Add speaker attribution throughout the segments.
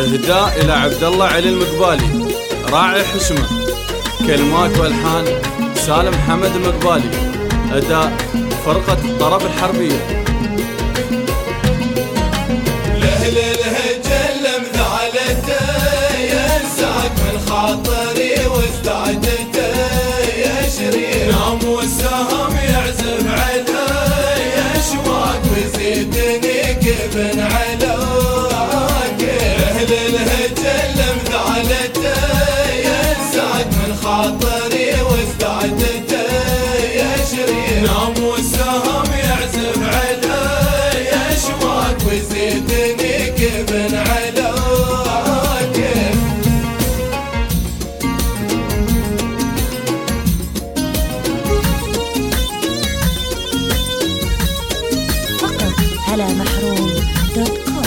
Speaker 1: إهداء إلى عبد الله علي المقبالي راعي حشمة. كلمات والحان سالم حمد المقبالي. أداء فرقة طرب الحربية.
Speaker 2: لأهل الهجل مثالته ينساك من خاطري واستعدته يا شرير. ناموسهم يعزف علي أشواق ويزيدني كبن علاك. أهل الهجل مثالته ينساك من خاطري واستعدته يا شرير. ناموسهم يعزف علي أشواق ويزيدني كبن علاك.
Speaker 3: فقط على محروم.com.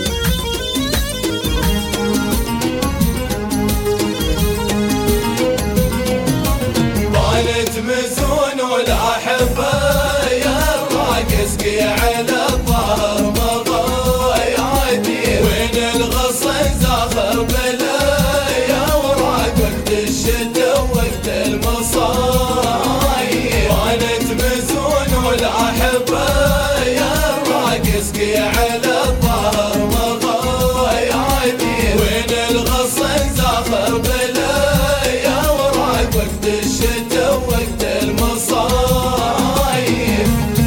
Speaker 2: بانت مزون والأحبة يا الراقص قي على الظهر مضايعتي. وين الغصن زاخر بلايا وراك وقت الشتا وقت المصايب. بانت مزون والأحبة يا الراقص قي على الظهر مضايعتي. وين الغصن زاخر بلايا وراك وقت الشتا وقت المصايب.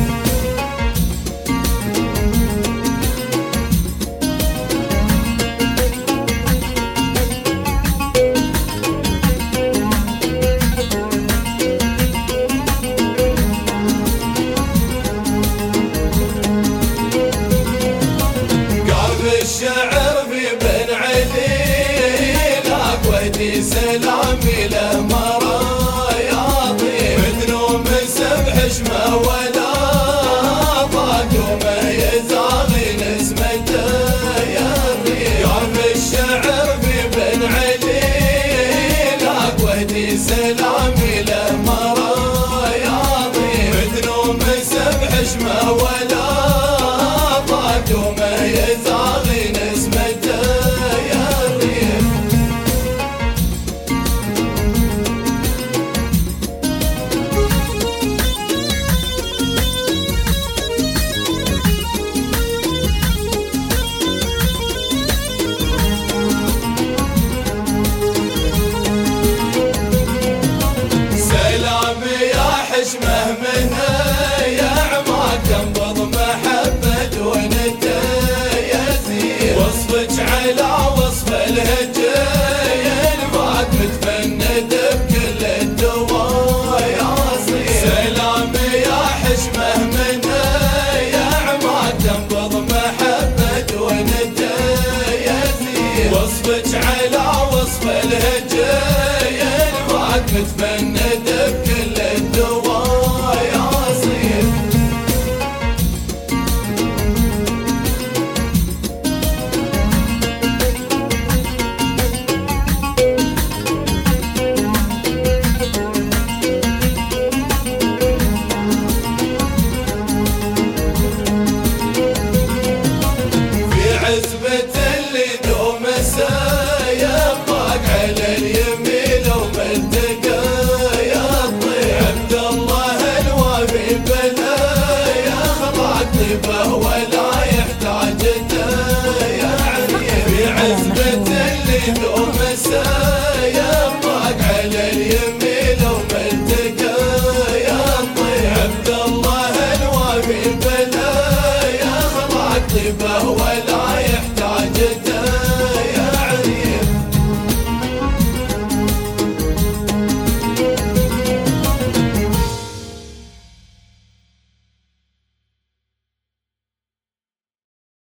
Speaker 2: قلب الشعر في بن علي لاك وهدي سلامي لمراياضي. مذنوم سبح حشمه ولا ضاق وما يزاغي نسمته يا الريح. قلب الشعر في بن علي لاك وهدي سلامي لمراياضي. مذنوم سبح حشمه ولا ضاق وما يزاغي نسمته يا الريح. سلام يا حشمه منه يا عماك تنبض محبة ونته يا زين. وصفك على وصف الهجين بعد متفند بكل الدواء يا صين. سلام يا حشمه منه يا عماك تنبض محبة ونته يا زين. وصفك على وصف الهجين بعد متفند بكل الدواء يا صين. في عزبة اللي دوم يبقى على اليمين وملتقى يا طيب. عبد الله الوافي بلا يا خضعك طيبه ولا يحتاج يا علي. في عزبة اللي دوم يبقى على اليمين وملتقى يا طيب. عبد الله الوافي بلا يا خضعك طيبه ولا